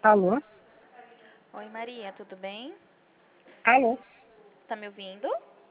Alô? Oi, Maria, tudo bem? Alô? Tá me ouvindo?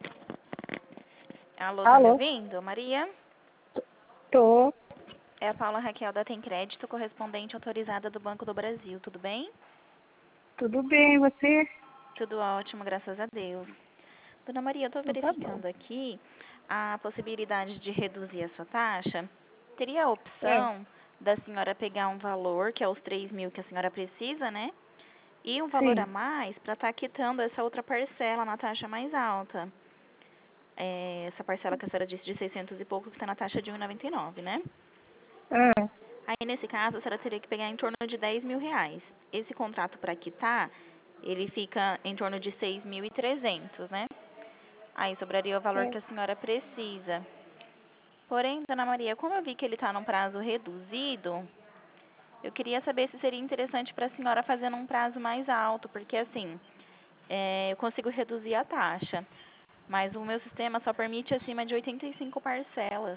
Alô, tá me Alô? ouvindo? Maria? Tô. É a Paula Raquel da Tem Crédito, correspondente autorizada do Banco do Brasil, tudo bem? Tudo bem, você? Tudo ótimo, graças a Deus. Dona Maria, eu estou Então tá bom. verificando aqui a possibilidade de reduzir a sua taxa. Teria a É, opção da senhora pegar um valor, que é os 3.000 que a senhora precisa, né? E um valor a sim. mais para estar quitando essa outra parcela na taxa mais alta. Essa parcela que a senhora disse de 600 e pouco, que está na taxa de 1,99, né? É, Aí, nesse caso, a senhora teria que pegar em torno de 10 mil reais. Esse contrato para quitar, ele fica em torno de 6.300, né? Aí sobraria o valor é. que a senhora precisa. Porém, Dona Maria, como eu vi que ele está num prazo reduzido, eu queria saber se seria interessante para a senhora fazer num prazo mais alto, porque assim, eu consigo reduzir a taxa, mas o meu sistema só permite acima de 85 parcelas.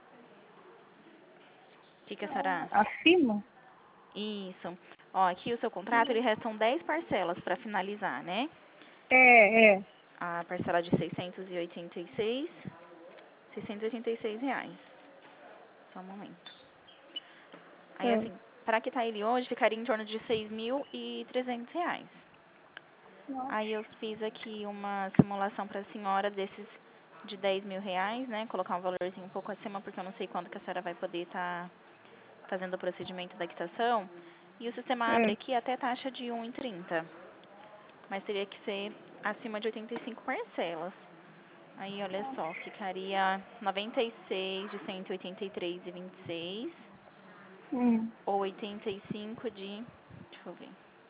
O que a senhora acha? Acima? Isso. Ó, aqui o seu contrato, ele restam 10 parcelas para finalizar, né? É. A parcela de R$ 686 Só um momento. Aí, É. assim, para quitar ele hoje, ficaria em torno de R$ 6.300. Nossa. Aí eu fiz aqui uma simulação para a senhora desses de R$ 10.000, né? Colocar um valorzinho um pouco acima, porque eu não sei quando que a senhora vai poder estar fazendo o procedimento da quitação. E o sistema abre É. aqui até taxa de 1,30. Mas teria que ser acima de 85 parcelas. Aí, olha só, ficaria 96 de 183,26 Hum. ou 85 de, deixa eu ver,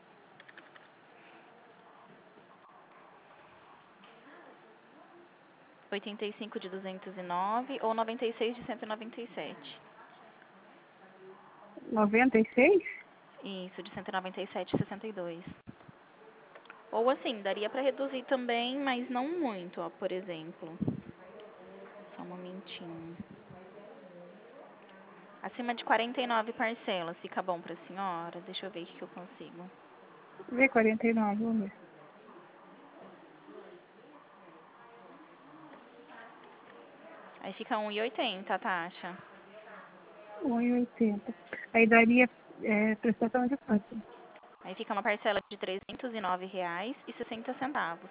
85 de 209 ou 96 de 197. 96? Isso, de 197,62. Ou assim, daria para reduzir também, mas não muito, ó, por exemplo. Só um momentinho. Acima de 49 parcelas, fica bom para a senhora? Deixa eu ver o que eu consigo. Vê 49, vamos ver. Aí fica 1,80 a taxa. 1,80. Aí daria prestação de quanto? Aí fica uma parcela de R$ 309,60.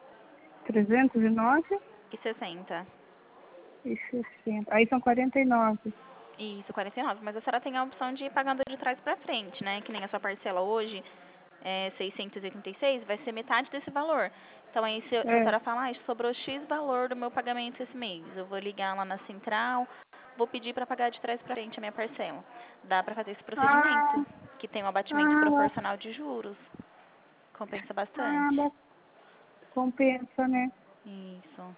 309 E 60. e 60. Aí são 49. Isso, 49. Mas a senhora tem a opção de ir pagando de trás para frente, né? Que nem a sua parcela hoje é 686, vai ser metade desse valor. Então aí se a É. senhora falar, sobrou X valor do meu pagamento esse mês, eu vou ligar lá na central, vou pedir para pagar de trás para frente a minha parcela. Dá para fazer esse procedimento, Ah, que tem um abatimento ah, proporcional de juros. Compensa ah, bastante. compensa, né? Isso.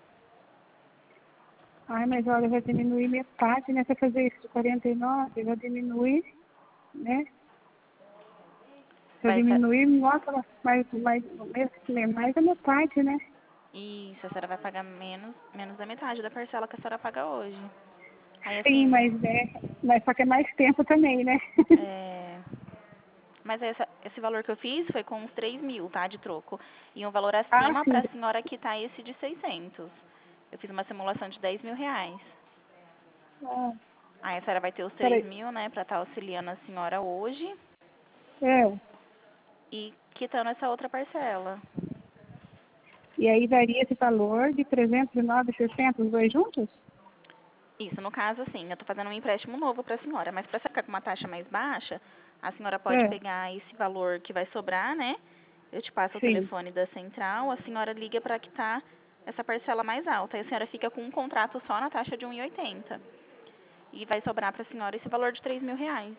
Ai, mas olha, vai diminuir metade, né? Se eu fazer isso de 49, vai diminuir, né? Se eu Vai ser... diminuir, nossa, mais da metade, né? Isso, a senhora vai pagar menos da metade da parcela que a senhora paga hoje. Aí Sim, assim, mas só que é mais tempo também, né? é... Mas esse valor que eu fiz foi com uns 3.000, tá? De troco. E um valor Ah, acima para sim. a senhora quitar esse de 600. Eu fiz uma simulação de R$ 10.000. Ah, Aí a senhora vai ter os três peraí. mil, né? Pra estar auxiliando a senhora hoje É. e quitando essa outra parcela. E aí daria esse valor de 309,60, os dois juntos? Isso, no caso, assim, eu tô fazendo um empréstimo novo para a senhora. Mas para ficar com uma taxa mais baixa, a senhora pode É, pegar esse valor que vai sobrar, né? Eu te passo o sim. telefone da central, a senhora liga para quitar essa parcela mais alta. Aí a senhora fica com um contrato só na taxa de 1,80. E vai sobrar para a senhora esse valor de R$ 3.000.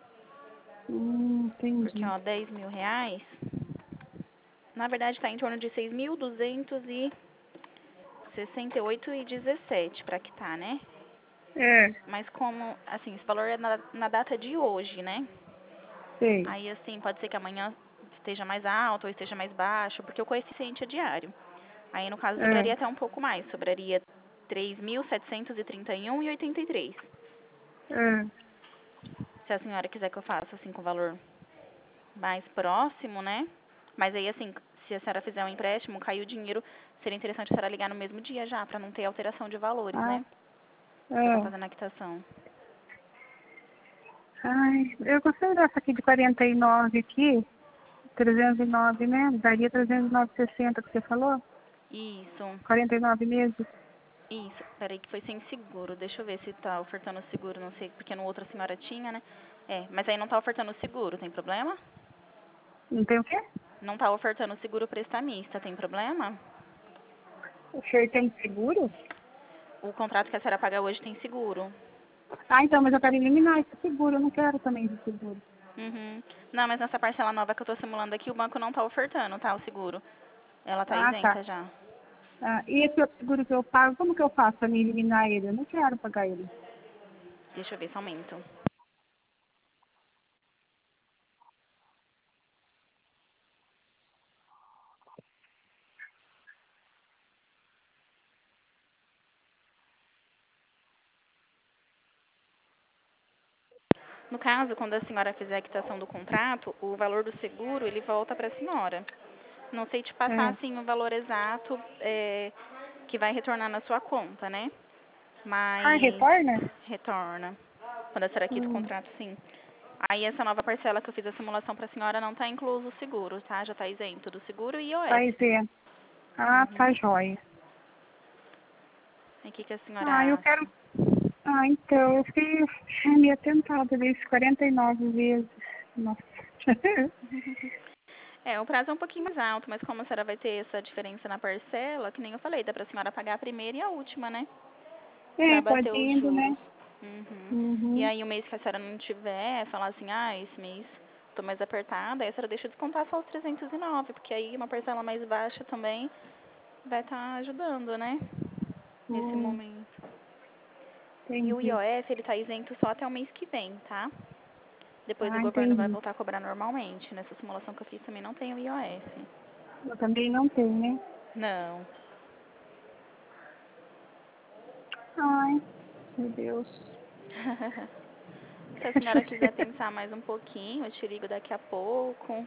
Porque, Entendi. ó, R$ 10.000, na verdade, está em torno de 6.268,17 para quitar, né? É, Mas como, assim, esse valor é na data de hoje, né? sei. Aí, assim, pode ser que amanhã esteja mais alto ou esteja mais baixo, porque o coeficiente é diário. Aí, no caso, É, sobraria até um pouco mais. Sobraria 3.731,83. é. Se a senhora quiser que eu faça, assim, com valor mais próximo, né? Mas aí, assim, se a senhora fizer um empréstimo, caiu o dinheiro, seria interessante a senhora ligar no mesmo dia já, para não ter alteração de valores, Ah, né? Você tá é. fazendo a quitação. Ai, eu gostei dessa aqui de 49 aqui, 309, né? Daria 309,60 que você falou? Isso, 49 meses. isso. Peraí que foi sem seguro. Deixa eu ver se tá ofertando seguro, não sei, porque no outro a senhora tinha, né? É, mas aí não tá ofertando seguro, tem problema? Não tem o quê? Não tá ofertando seguro prestamista, tem problema? O senhor tem seguro? O contrato que a senhora paga hoje tem seguro. Ah, então, mas eu quero eliminar esse seguro, eu não quero também esse seguro. Uhum. Não, mas nessa parcela nova que eu tô simulando aqui, o banco não tá ofertando, tá? O seguro. Ela tá Ah, tá. isenta já. Ah, e esse outro seguro que eu pago, como que eu faço para me eliminar ele? Eu não quero pagar ele. Deixa eu ver se aumento. No caso, quando a senhora fizer a quitação do contrato, o valor do seguro, ele volta para a senhora. Não sei te passar, É. assim, o valor exato que vai retornar na sua conta, né? Ah, Mas retorna? retorna. Quando a senhora quita o Hum, contrato, sim. Aí essa nova parcela que eu fiz a simulação para a senhora não está incluso o seguro, tá? Já está isento do seguro e tá IOF. isento. Ah, tá Uhum. jóia. E o que, que a Ah, senhora eu acha? quero. Ah, então, eu fiquei meio tentada desses 49 vezes. Nossa. É, o prazo é um pouquinho mais alto, mas como a senhora vai ter essa diferença na parcela, que nem eu falei, dá pra senhora pagar a primeira e a última, né? Pra É, pode bater os indo, né? juros. Uhum. E Uhum. aí o mês que a senhora não tiver, falar assim, ah, esse mês tô mais apertada, aí a senhora deixa descontar só os 309, porque aí uma parcela mais baixa também vai estar ajudando, né? Nesse Hum, momento. E o entendi. IOF, ele tá isento só até o mês que vem, tá? Depois o Ah, governo vai entendi. voltar a cobrar normalmente. Nessa simulação que eu fiz também não tem o IOF. Eu também não tenho, né? Não. Ai, meu Deus. Se a senhora quiser pensar mais um pouquinho, eu te ligo daqui a pouco.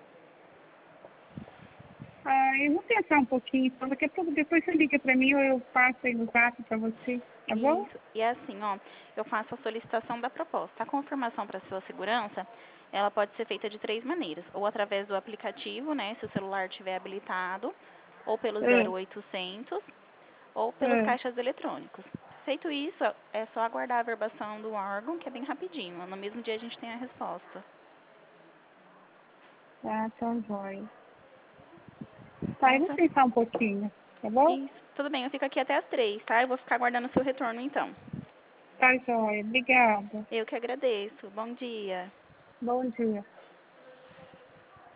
Ah, eu vou pensar um pouquinho, então daqui a pouco depois você liga pra mim ou eu passo aí no zap pra você, tá bom? Isso. E é assim, ó, eu faço a solicitação da proposta. A confirmação para sua segurança, ela pode ser feita de três maneiras. Ou através do aplicativo, né, se o celular estiver habilitado, ou pelo É, 0800, ou pelos é. caixas eletrônicos. Feito isso, é só aguardar a verbação do órgão, que é bem rapidinho. No mesmo dia a gente tem a resposta. Ah, tá jóia. Tá, eu Tá, vou pensar um pouquinho, tá bom? isso. Tudo bem, eu fico aqui até as 3, tá? Eu vou ficar aguardando o seu retorno, então. Tá jóia. Obrigada. Eu que agradeço. Bom dia. Bom dia.